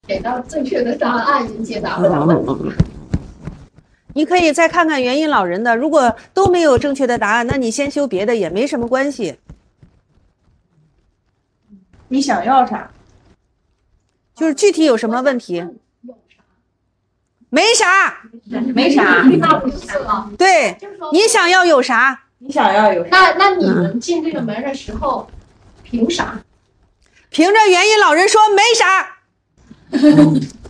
给到正确的答案也解答不了问题。 你可以再看看元音老人的，如果都没有正确的答案，那你先修别的也没什么关系。 你想要啥？ 就是具体有什么问题？没啥， 没啥。 那不就是了？ 对，你想要有啥？ 你想要有啥？ 那你们进这个门的时候，凭啥？ 凭着元音老人说没啥。